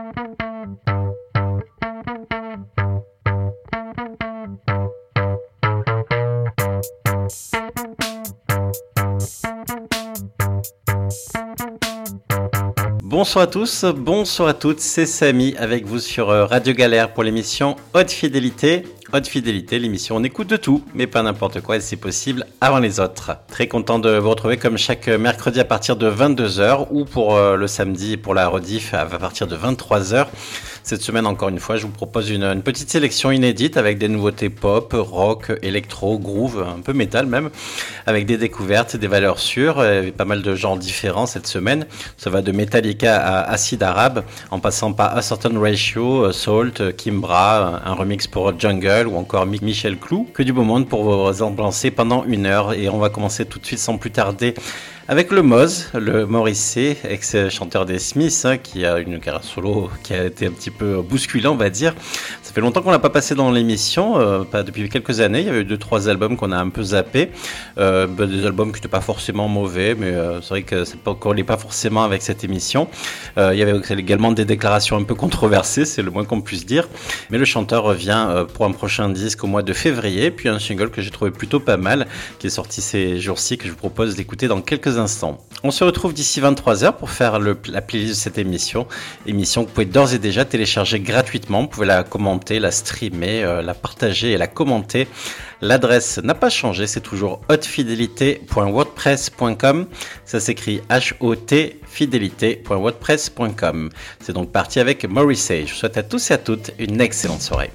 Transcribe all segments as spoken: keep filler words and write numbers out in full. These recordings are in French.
Bonsoir à tous, bonsoir à toutes, c'est Samy avec vous sur Radio Galère pour l'émission Haute Fidélité. Haute Fidélité, l'émission on écoute de tout, mais pas n'importe quoi et c'est possible avant les autres. Très content de vous retrouver comme chaque mercredi à partir de vingt-deux heures ou pour euh, le samedi pour la rediff à partir de vingt-trois heures. Cette semaine, encore une fois, je vous propose une, une petite sélection inédite avec des nouveautés pop, rock, électro, groove, un peu métal même, avec des découvertes, des valeurs sûres, et pas mal de genres différents cette semaine. Ça va de Metallica à Acid Arabe, en passant par A Certain Ratio, Salt, Kimbra, un remix pour Jungle ou encore Michel Clou. Que du beau monde pour vous ambiancer pendant une heure. Et on va commencer tout de suite sans plus tarder avec le Moz, le Morrissey, ex-chanteur des Smiths, hein, qui a une carrière solo qui a été un petit peu bousculée, on va dire. Ça fait longtemps qu'on l'a pas passé dans l'émission, euh, pas depuis quelques années. Il y avait eu deux, trois albums qu'on a un peu zappés. Euh, bah, des albums qui n'étaient pas forcément mauvais, mais euh, c'est vrai que ça ne collait pas forcément avec cette émission. Euh, il y avait également des déclarations un peu controversées, c'est le moins qu'on puisse dire. Mais le chanteur revient euh, pour un prochain disque au mois de février, puis un single que j'ai trouvé plutôt pas mal, qui est sorti ces jours-ci, que je vous propose d'écouter dans quelques instants. On se retrouve d'ici vingt-trois heures pour faire le, la playlist de cette émission. Émission que vous pouvez d'ores et déjà télécharger gratuitement. Vous pouvez la commenter, la streamer, euh, la partager et la commenter. L'adresse n'a pas changé, c'est toujours hautefidélité point wordpress point com. Ça s'écrit H O T fidélité point wordpress point com. C'est donc parti avec Morrissey. Je vous souhaite à tous et à toutes une excellente soirée.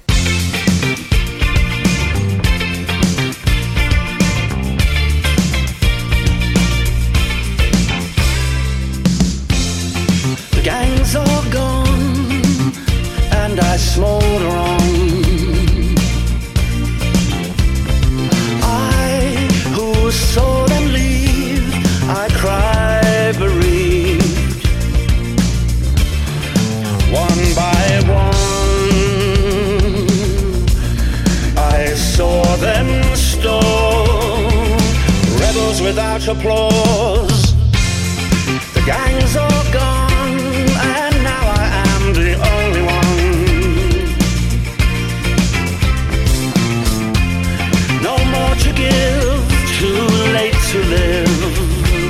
The gangs are gone and I smolder on. I who saw them leave, I cry bereaved. One by one, I saw them stone, rebels without applause. The gangs are gone. And now I am the only one. No more to give, too late to live.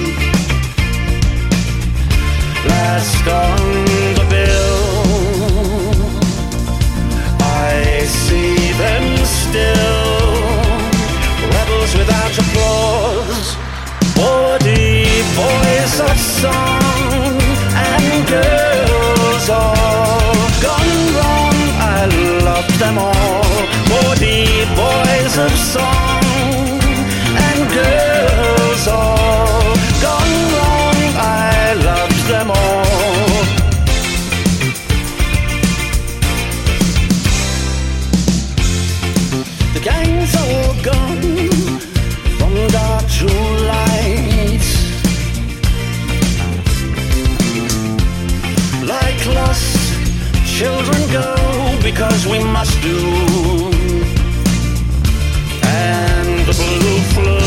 Last on the bill, I see them still. Rebels without applause. Forty boys of song and girls all gone wrong. I love them all. Forty boys of song and girls all gone wrong. I loved them all. The gang's all gone from dark to light. Like lost children go because we must do. And the blue flu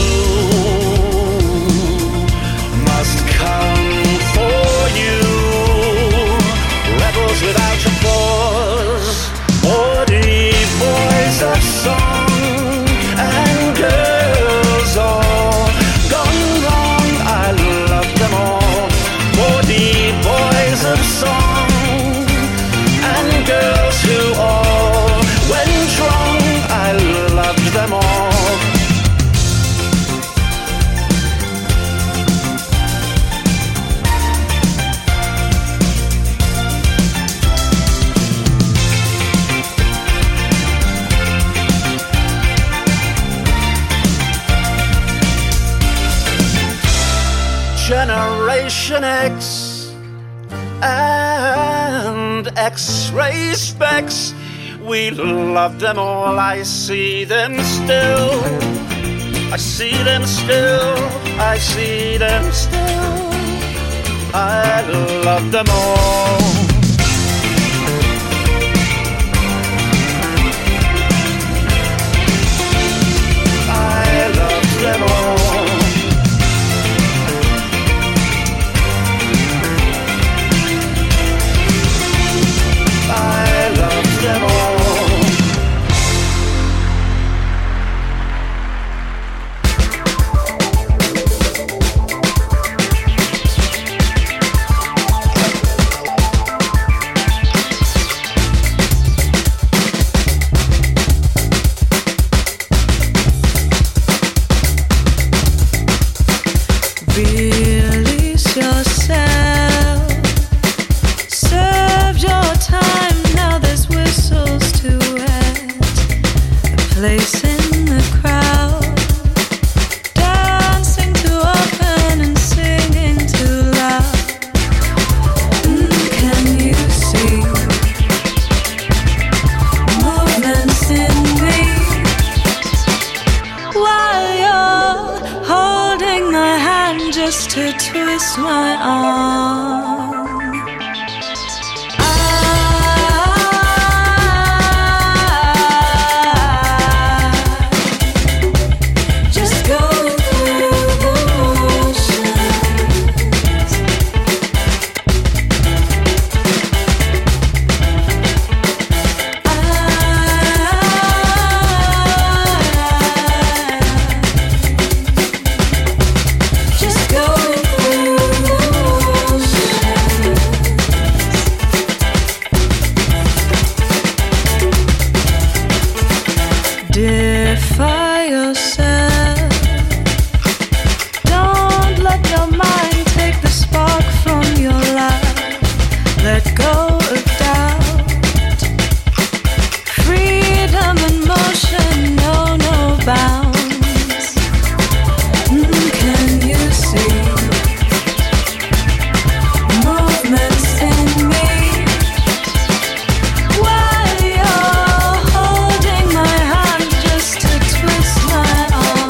must come for you. Rebels without applause. Forty boys of song and girls all gone wrong. I love them all. Forty boys of song and girls who all went wrong. I loved them all. Generation X and X-ray specs, we love them all. I see them still, I see them still, I see them still. I love them all. I love them all. twist my arm. Defy yourself. Don't let your mind take the spark from your life. Let go of doubt. Freedom and motion know no bounds. Mm, can you see movements in me? While you're holding my hand just to twist my arm.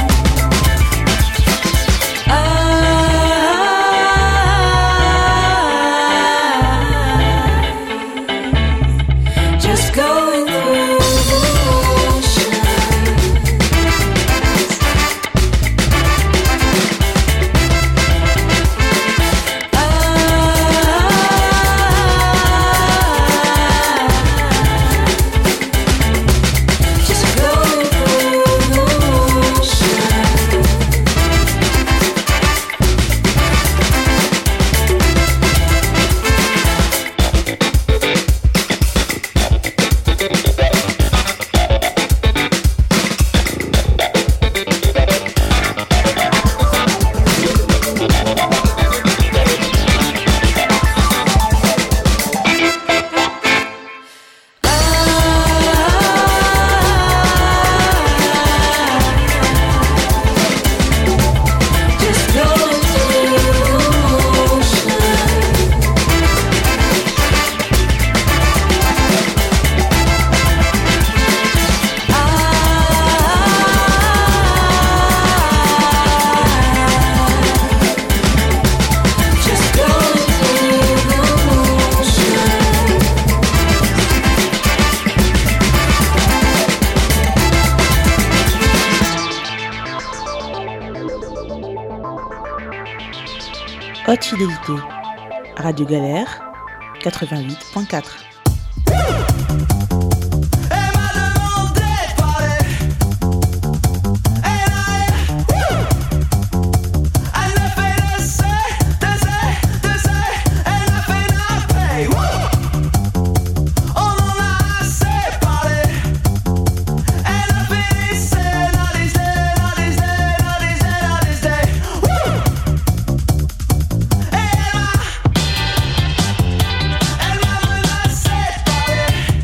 I just going through the motions. Just going through the motions. Just going through the motions. Just going through the motions. Haute fidélité. Radio Galère, quatre-vingt-huit point quatre. Elle m'a menacé, parlé.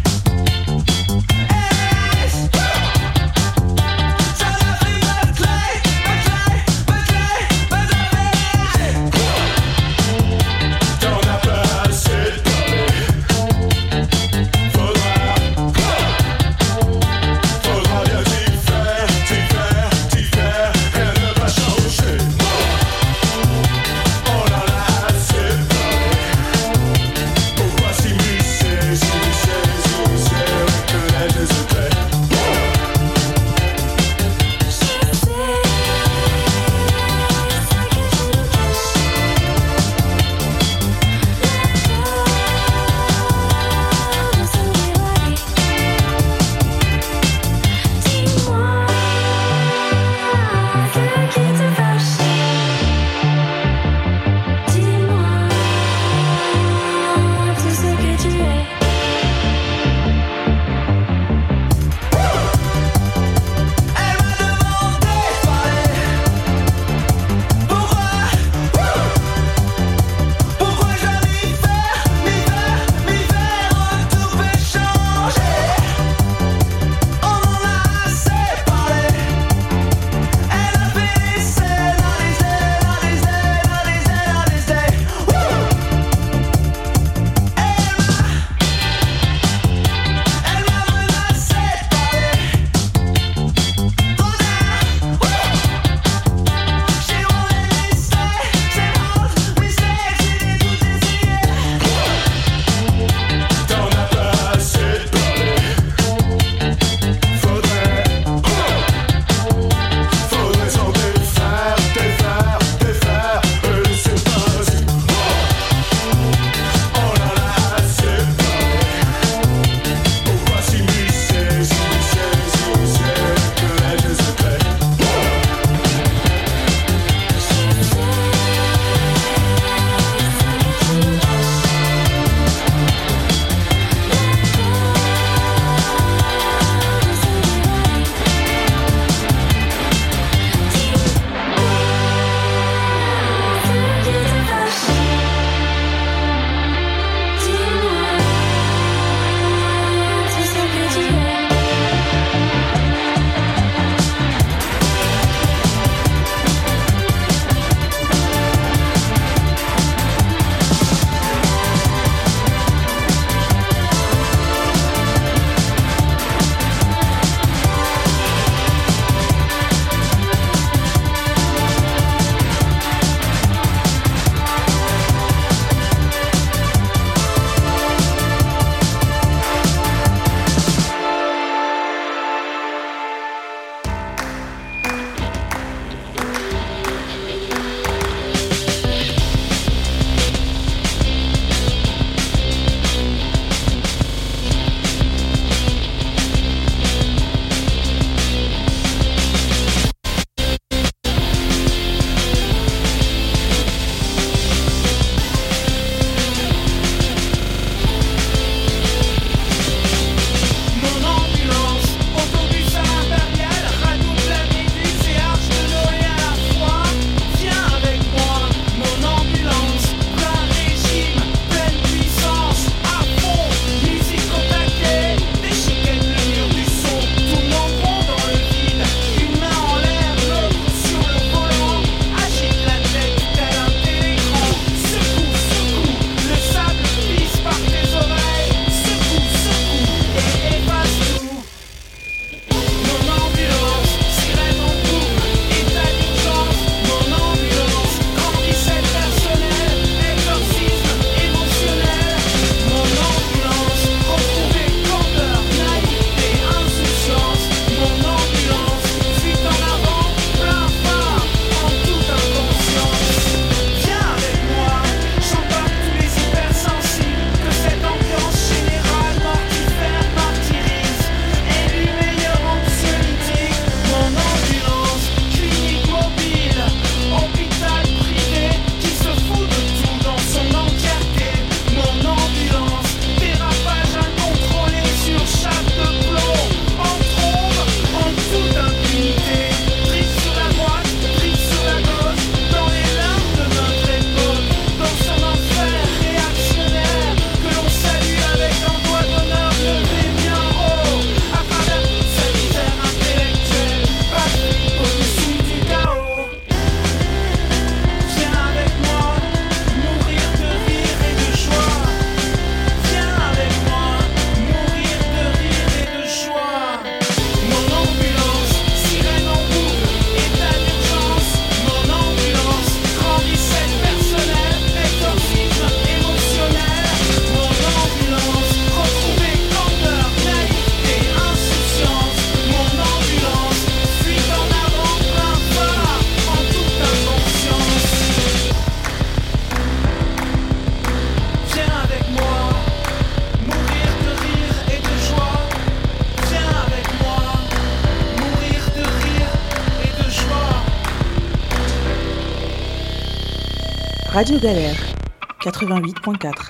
Radio Galère, quatre-vingt-huit point quatre.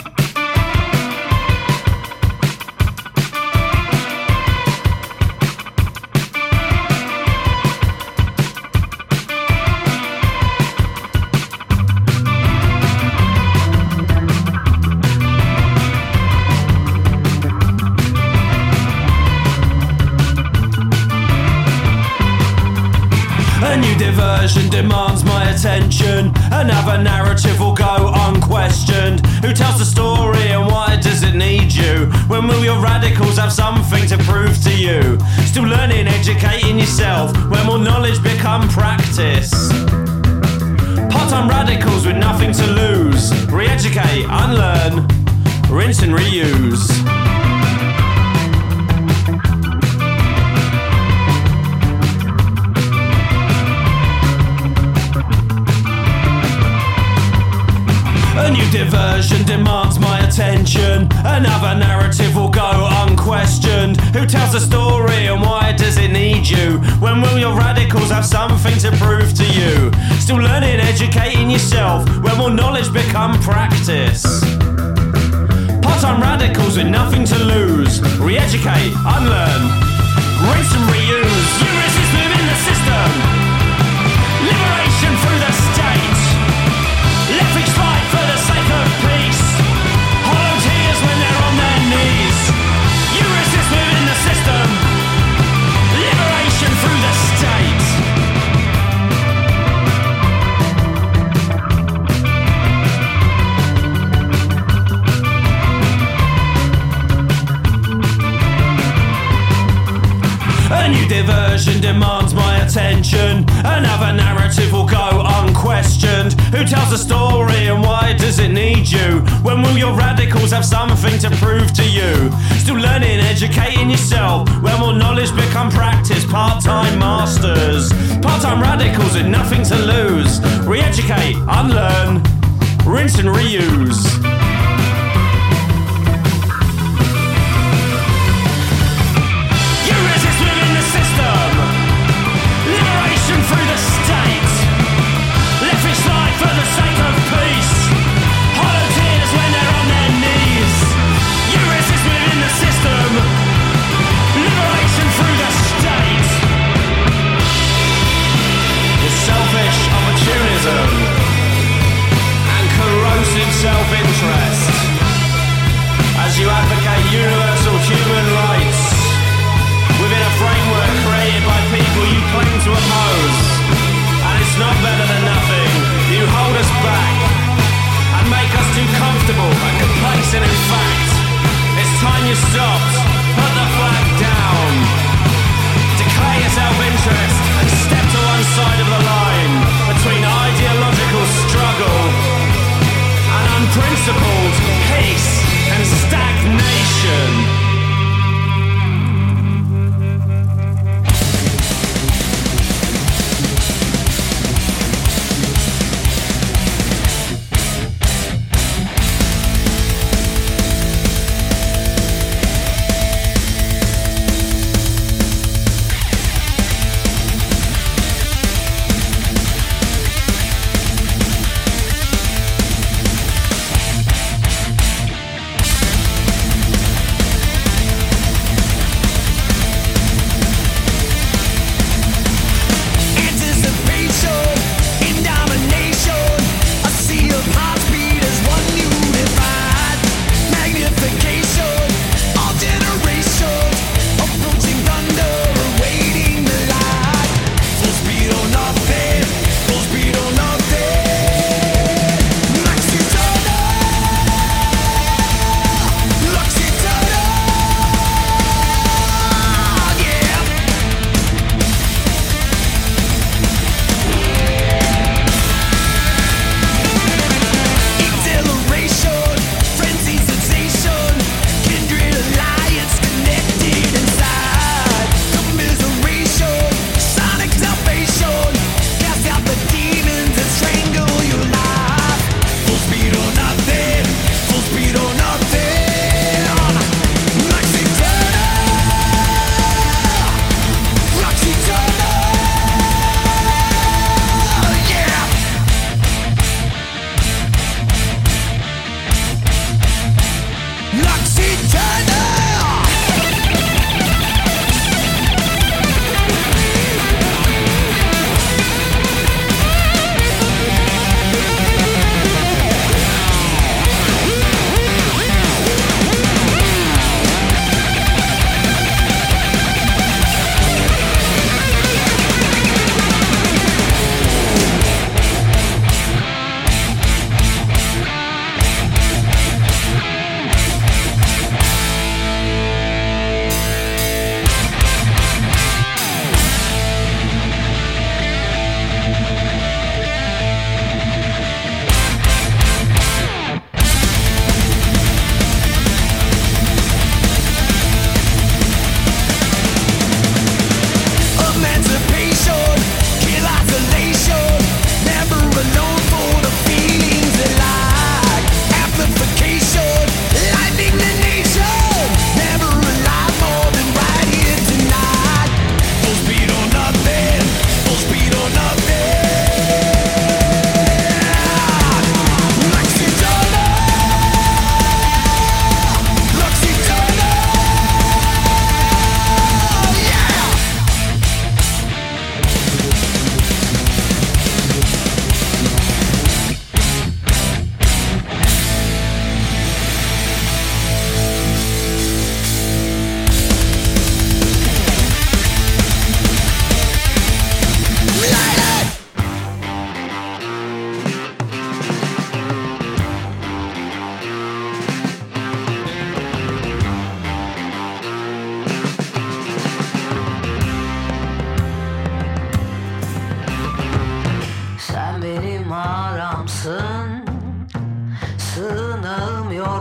A new diversion demands my attention. Another narrative will go unquestioned. Who tells the story and why does it need you? When will your radicals have something to prove to you? Still learning, educating yourself. When will knowledge become practice? Part-time radicals with nothing to lose. Re-educate, unlearn, rinse and reuse. A new diversion demands my attention. Another narrative will go unquestioned. Who tells the story and why does it need you? When will your radicals have something to prove to you? Still learning, educating yourself. When will knowledge become practice? Part-time radicals with nothing to lose. Re-educate, unlearn, rinse and reuse. You resist within the system. Liberation through the state. Let things fight for the sake of peace. Hollow tears when they're on their knees. You resist within the system. Liberation through the state. A new diversion demands my attention. Another narrative will go unquestioned. Who tells the story and why does it need you? When will your radicals have something to prove to you? Still learning, educating yourself. When will knowledge become practice? Part-time masters. Part-time radicals with nothing to lose. Re-educate, unlearn, rinse and reuse. Liberation through the state. Let fish slide for the sake of peace. Hollow tears when they're on their knees. You resist within the system. Liberation through the state. The selfish opportunism and corrosive self-interest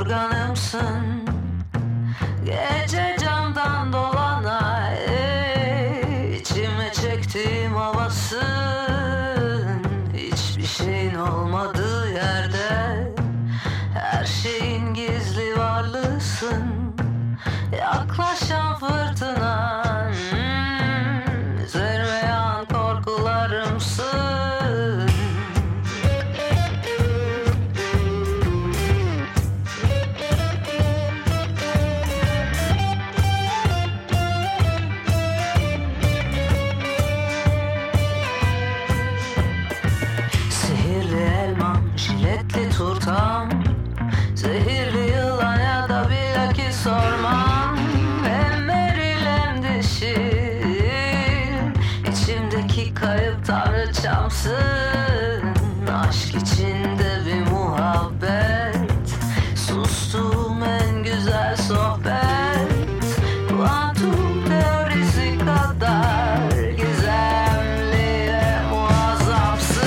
yorganımsın. Gece camdan dolana ey, içime çektiğim havasın. Hiçbir şeyin olmadığı yerde her şeyin gizli varlığısın. Yaklaşan fırtına, hmm, üzerime yağan korkularımsın. Sihirli elmam, jiletli turtam, zehirli yılan ya da bilakis sormam. Hem eril hem dişil, içimdeki kayıp tanrıçamsın. Aşk içinde bir muhabbet, sustuğum en güzel sohbet. Kuantum teorisi kadar gizemli ve muazzamsın.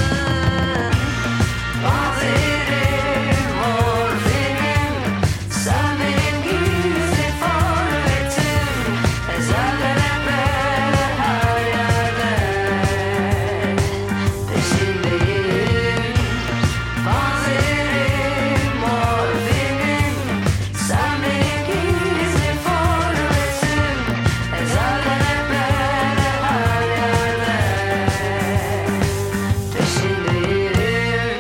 Panzehirim, morfinim, sen benim gizli forvetim. Ezelden ebede her yerde peşindeyim. Panzehirim, morfinim, sen benim gizli forvetim. Ezelden ebede her yerde peşindeyim.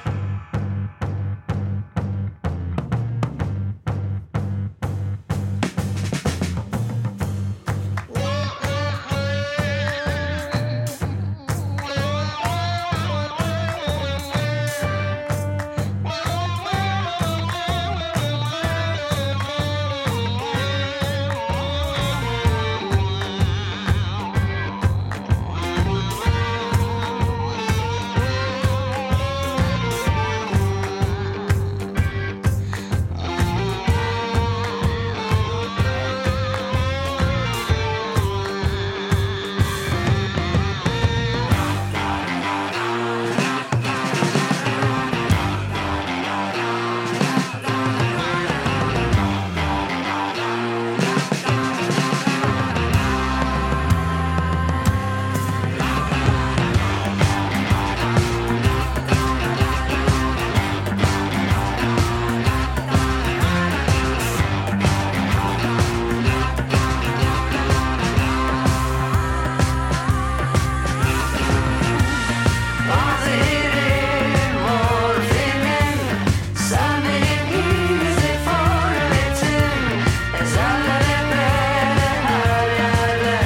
Panzehirim, morfinim, sen benim gizli forvetim. Ezelden ebede her yerde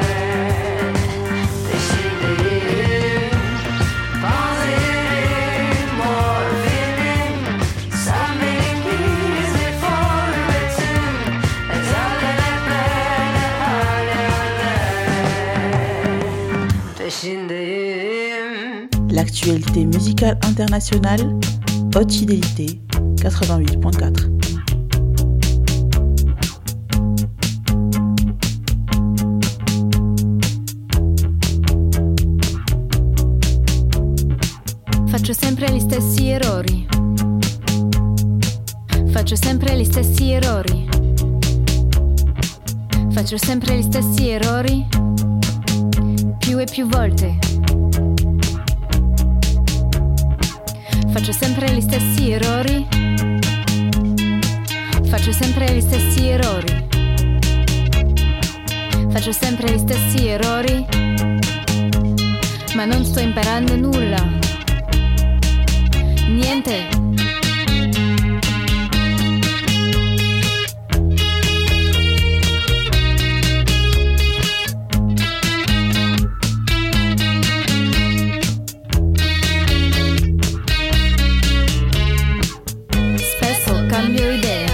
peşindeyim. Panzehirim, morfinim, sen benim gizli forvetim. Ezelden ebede her yerde peşindeyim. L'actualité musicale internationale, Haute Fidélité, quatre-vingt-huit point quatre. Faccio sempre gli stessi errori. Faccio sempre gli stessi errori. Faccio sempre gli stessi errori. Più e più volte. Faccio sempre gli stessi errori. Faccio sempre gli stessi errori. Faccio sempre gli stessi errori. Ma non sto imparando nulla. Niente. Spesso cambio idea.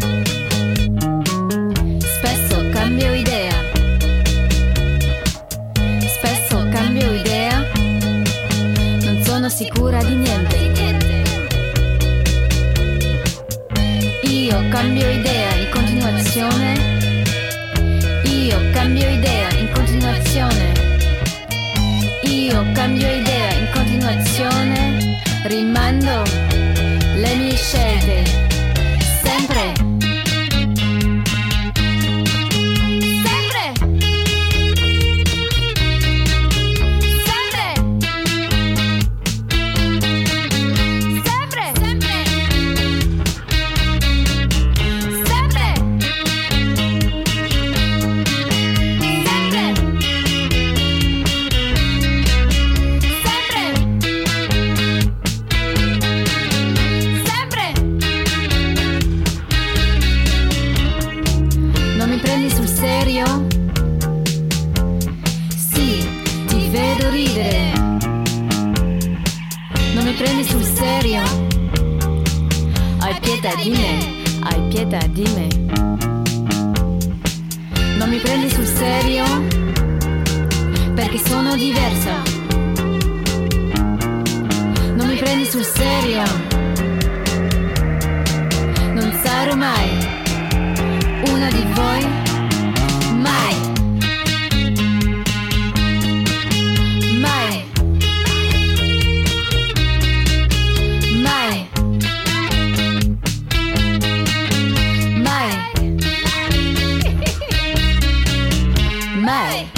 Spesso cambio idea. Spesso cambio idea. Non sono sicura di niente. Io cambio idea in continuazione. Io cambio idea in continuazione. Io cambio idea in continuazione. Rimando le mie scelte. Dime, hai pietà di me. Non mi prendi sul serio perché sono diversa. Non mi prendi sul serio, non sarò mai una di voi, mai, mai, mai, mai, mai.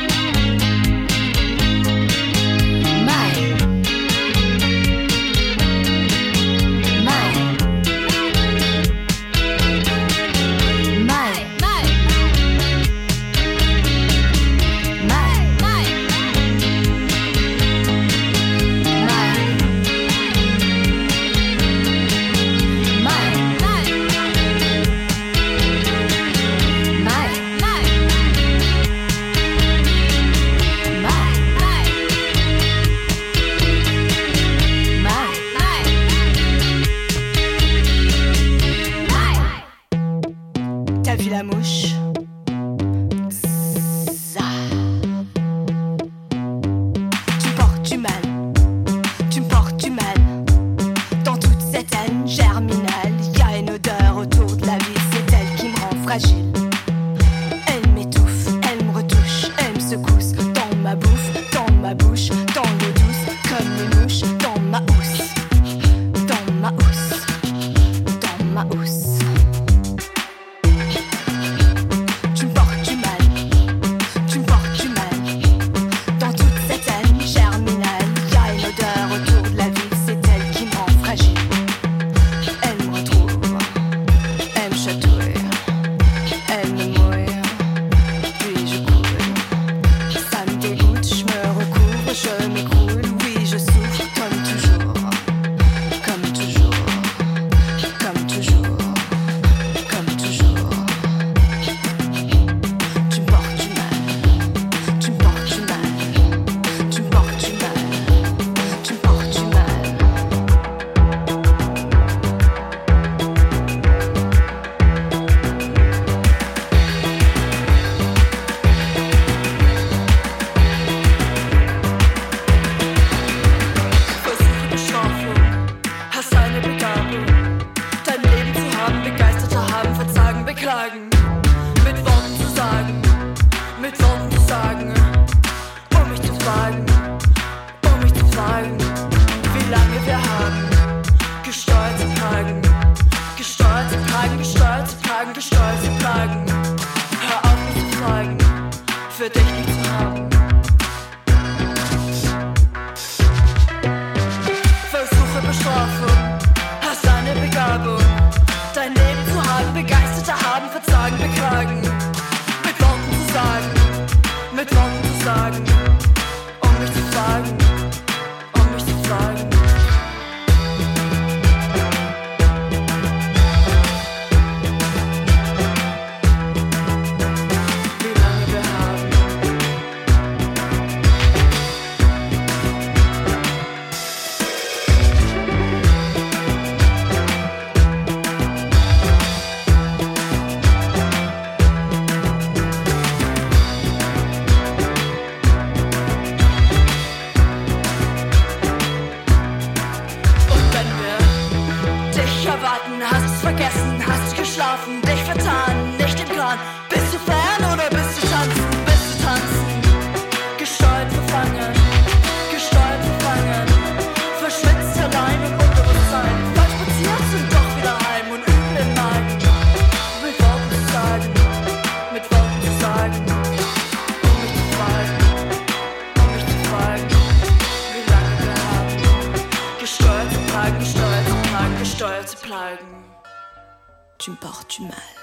Tu me portes du mal.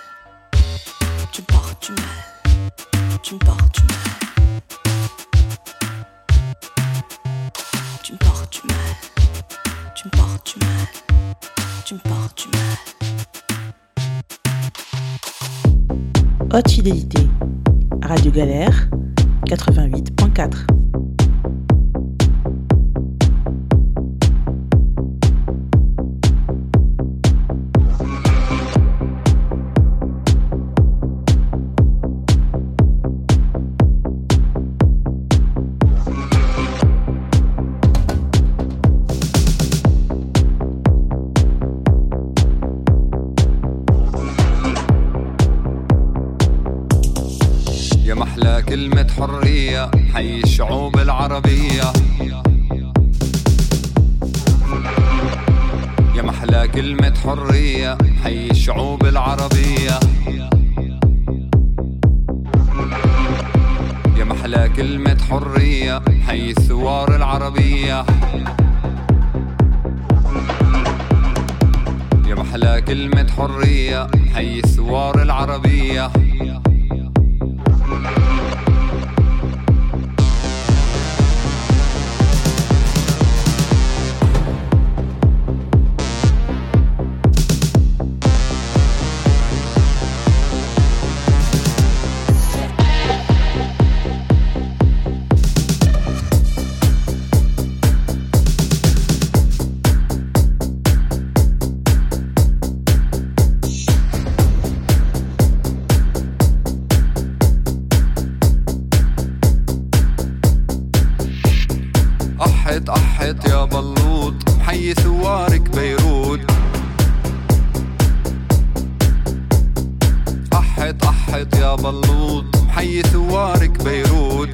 Tu me portes du mal. Tu me portes du mal. Tu me portes du mal. Tu me portes du mal. Tu me portes du mal. Haute fidélité. Radio Galère quatre-vingt-huit point quatre. محلى كلمة حرية حي الشعوب العربية. يا محلى كلمة حرية حي الشعوب العربية. يا محلى كلمة حرية حي الثوار العربية. يا محلى كلمة حرية حي الثوار العربية. أحت يا بلوط حي ثوارك بيروت. أحت أحت يا بلوط حي ثوارك بيروت.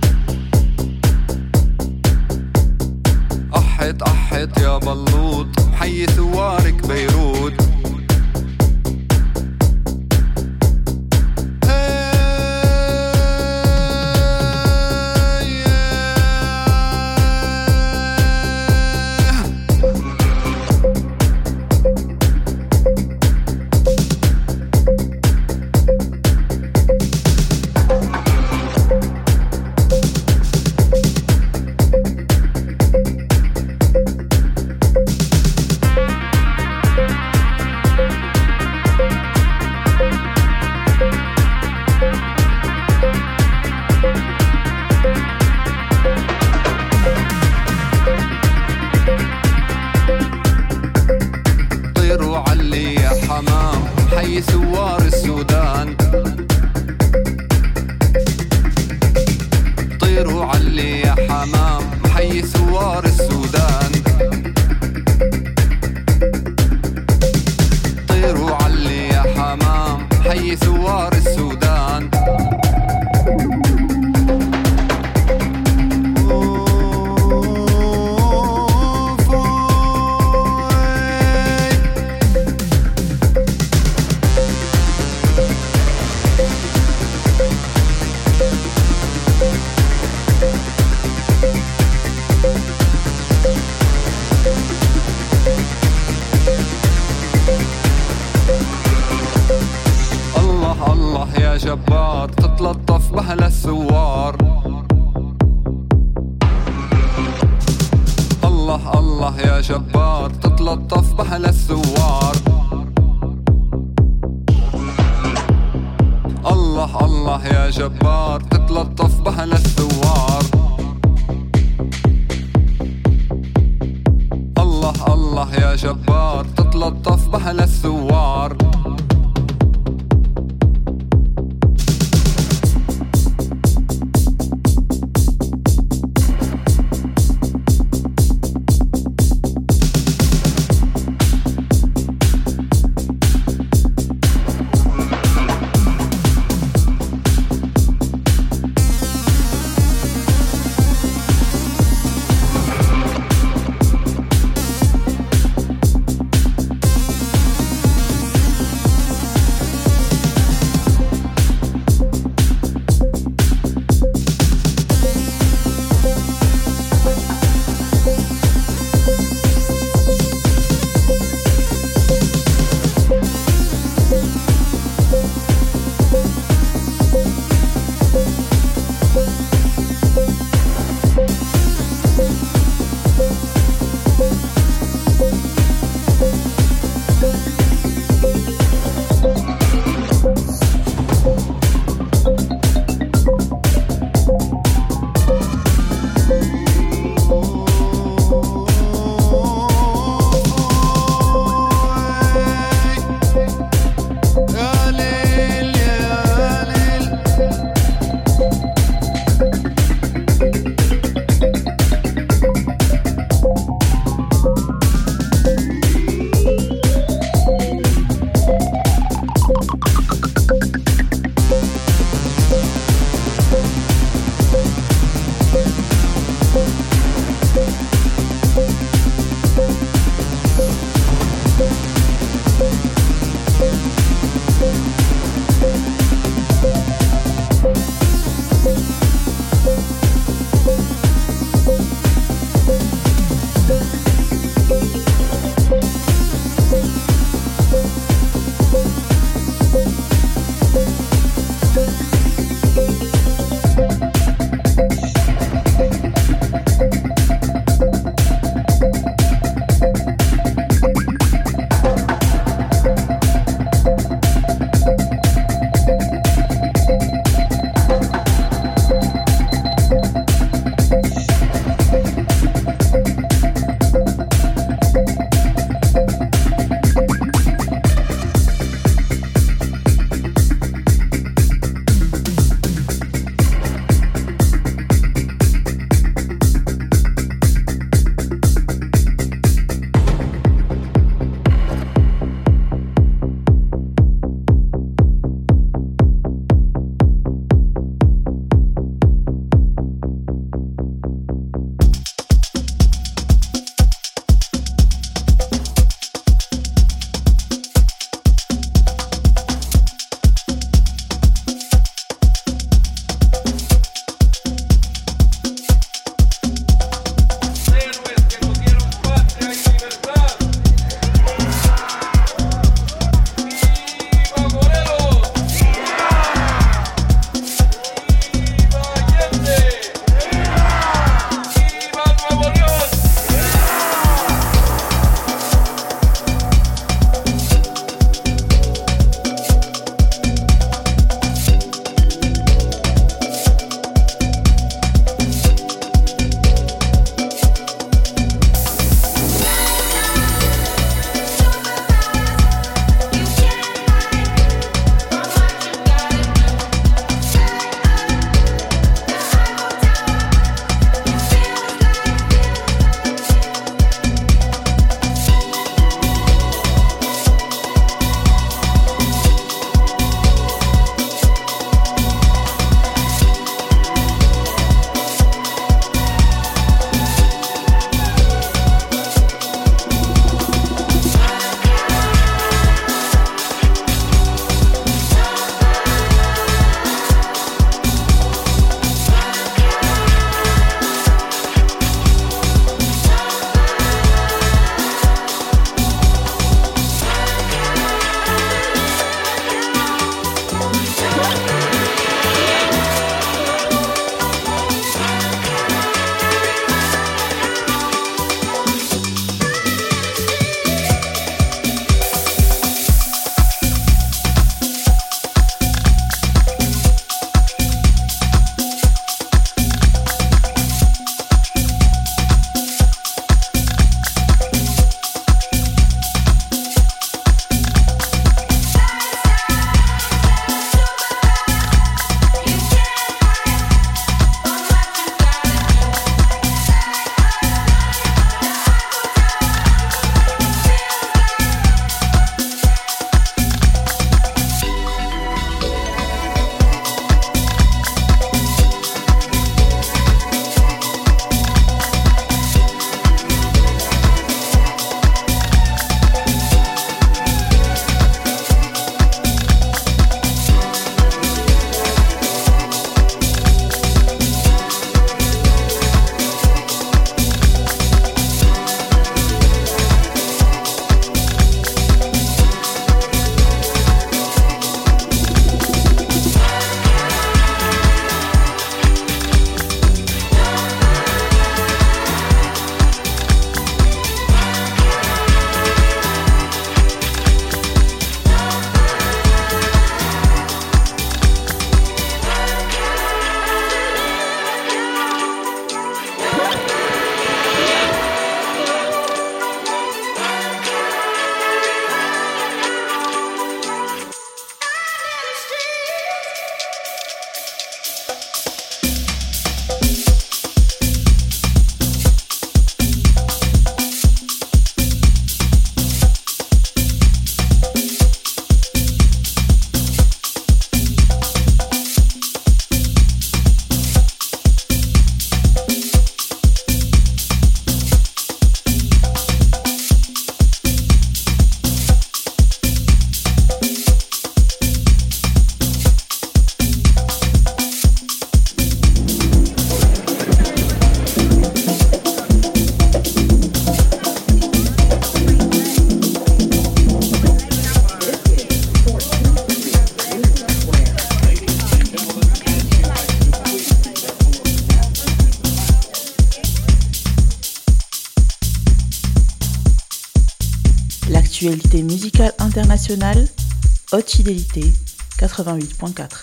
أحت أحت يا بلوط حي ثوارك بيروت. حي ثوار السودان. طيروا علي يا حمام حي ثوار السودان. طيروا علي يا حمام حي ثوار السودان. يا جبار تتلطف بهل الثوار. الله الله يا جبار تتلطف بهل الثوار. الله الله يا جبار تتلطف بهل الثوار. الله الله يا جبار تتلطف بهل الثوار. L'actualité musicale internationale, Haute Fidélité, quatre-vingt-huit point quatre.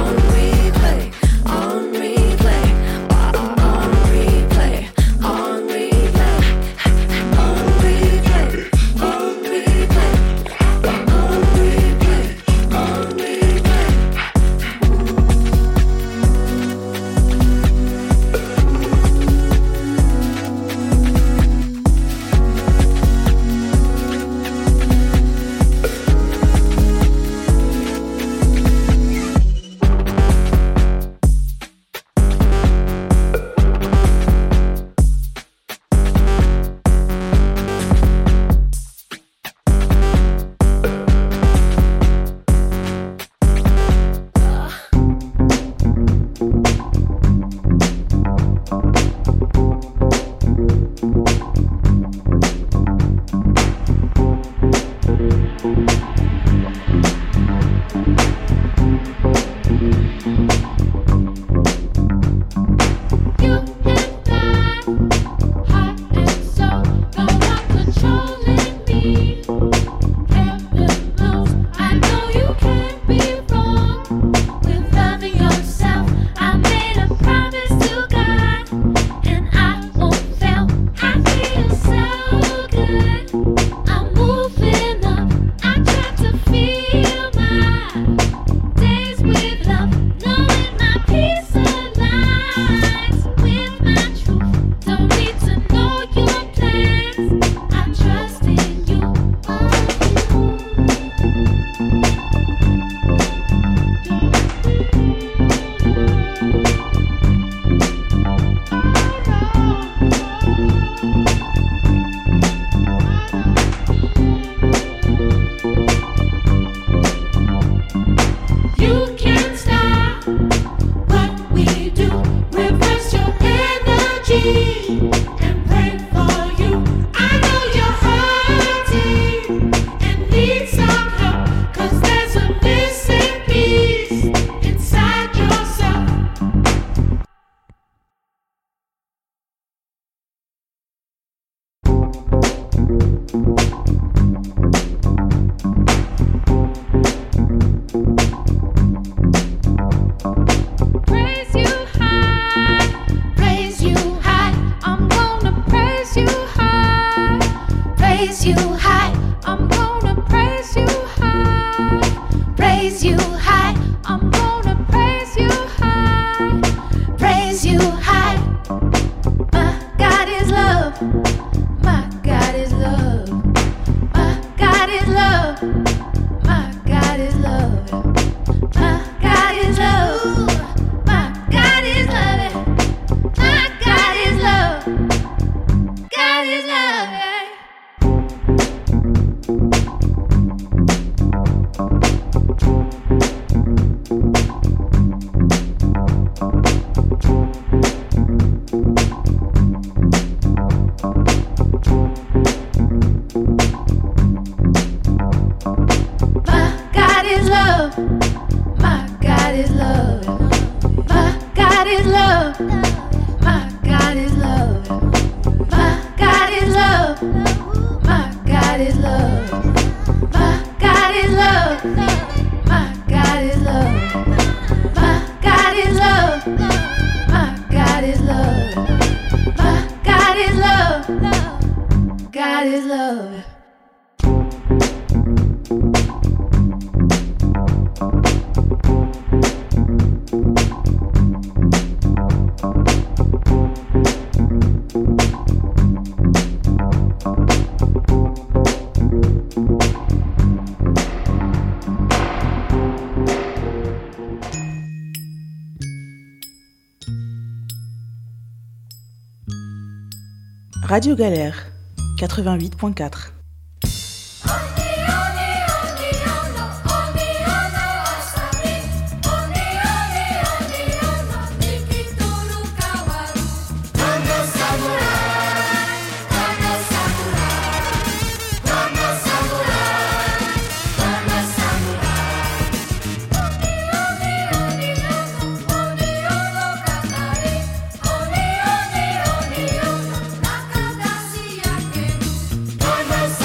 On Radio Galère, quatre-vingt-huit point quatre. Vamos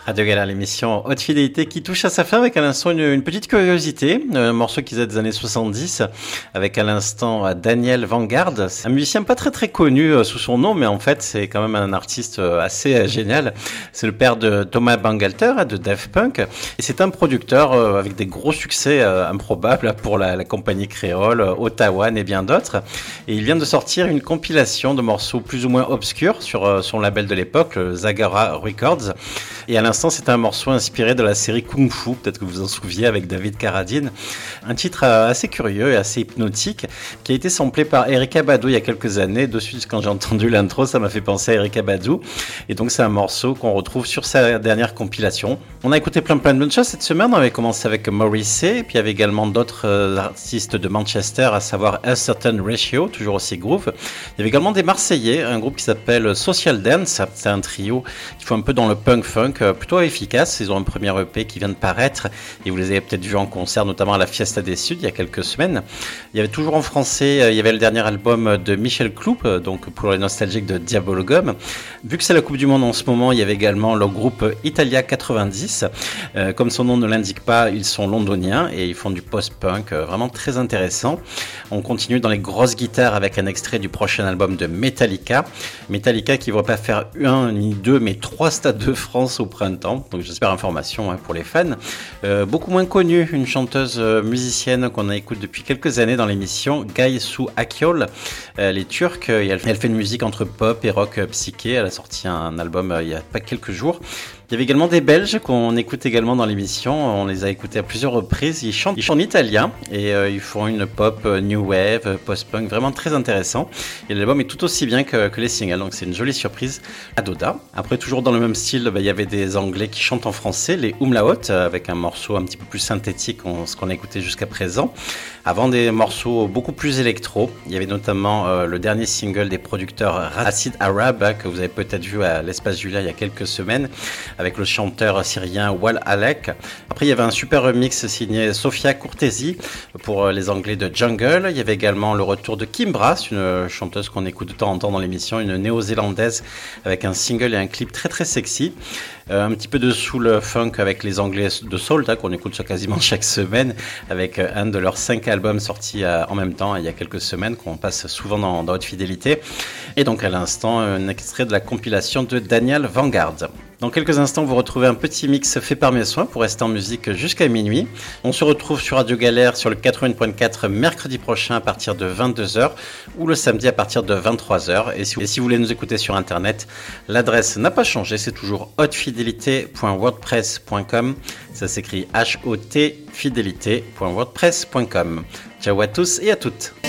Radio Galère, l'émission Haute Fidélité qui touche à sa fin avec à l'instant une, une petite curiosité, un morceau qui date des années soixante-dix avec à l'instant Daniel Vanguard. C'est un musicien pas très très connu sous son nom, mais en fait c'est quand même un artiste assez génial. C'est le père de Thomas Bangalter de Daft Punk et c'est un producteur avec des gros succès improbables pour la, la compagnie créole, Ottawa et bien d'autres. Et il vient de sortir une compilation de morceaux plus ou moins obscurs sur son label de l'époque, le Zagara Records. Et à l'instant, c'est un morceau inspiré de la série Kung Fu, peut-être que vous vous en souviez, avec David Carradine. Un titre assez curieux et assez hypnotique qui a été samplé par Erykah Badu il y a quelques années. De suite, quand j'ai entendu l'intro, ça m'a fait penser à Erykah Badu. Et donc, c'est un morceau qu'on retrouve sur sa dernière compilation. On a écouté plein plein de bonnes choses cette semaine. On avait commencé avec Morrissey, puis il y avait également d'autres artistes de Manchester, à savoir A Certain Ratio, toujours aussi groove. Il y avait également des Marseillais, un groupe qui s'appelle Social Dance. C'est un trio qui fait un peu dans le punk funk, plutôt efficace. Ils ont un premier E P qui vient de paraître et vous les avez peut-être vus en concert, notamment à la Fiesta des Suds il y a quelques semaines. Il y avait toujours en français, il y avait le dernier album de Michel Cloup, donc pour les nostalgiques de Diabologum. Vu que c'est la Coupe du Monde en ce moment, il y avait également le groupe Italia quatre-vingt-dix. Euh, comme son nom ne l'indique pas, ils sont londoniens et ils font du post-punk euh, vraiment très intéressant. On continue dans les grosses guitares avec un extrait du prochain album de Metallica. Metallica qui ne va pas faire un ni deux, mais trois stades de France au printemps, donc j'espère information hein, pour les fans. Euh, beaucoup moins connue, une chanteuse euh, musicienne qu'on écoute depuis quelques années dans l'émission, Gaysu Akyol. Euh, elle est turque, et elle, elle fait une musique entre pop et rock euh, psyché. Elle a sorti un album euh, il y a pas quelques jours. Il y avait également des Belges qu'on écoute également dans l'émission. On les a écoutés à plusieurs reprises. Ils chantent, ils chantent en italien et euh, ils font une pop, euh, new wave, euh, post-punk, vraiment très intéressant. Et l'album est tout aussi bien que, que les singles, donc c'est une jolie surprise à Doda. Après, toujours dans le même style, bah, il y avait des Anglais qui chantent en français, les Umlaut, euh, avec un morceau un petit peu plus synthétique, on, ce qu'on a écouté jusqu'à présent. Avant des morceaux beaucoup plus électro, il y avait notamment euh, le dernier single des producteurs Racid Arab, hein, que vous avez peut-être vu à l'Espace Julia il y a quelques semaines, avec le chanteur syrien Wal Alek. Après, il y avait un super remix signé Sofia Cortesi pour les Anglais de Jungle. Il y avait également le retour de Kimbra, une chanteuse qu'on écoute de temps en temps dans l'émission, une néo-zélandaise avec un single et un clip très très sexy. Euh, un petit peu de soul funk avec les Anglais de Soul, hein, qu'on écoute quasiment chaque semaine, avec un de leurs cinq albums sortis euh, en même temps il y a quelques semaines, qu'on passe souvent dans, dans Haute Fidélité. Et donc à l'instant, un extrait de la compilation de Daniel Vanguard. Dans quelques instants, vous retrouvez un petit mix fait par mes soins pour rester en musique jusqu'à minuit. On se retrouve sur Radio Galère sur le quatre-vingts point quatre mercredi prochain à partir de vingt-deux heures ou le samedi à partir de vingt-trois heures. Et si, et si vous voulez nous écouter sur Internet, l'adresse n'a pas changé, c'est toujours hautefidélité point wordpress point com. Ça s'écrit H O T fidélité point wordpress point com. Ciao à tous et à toutes.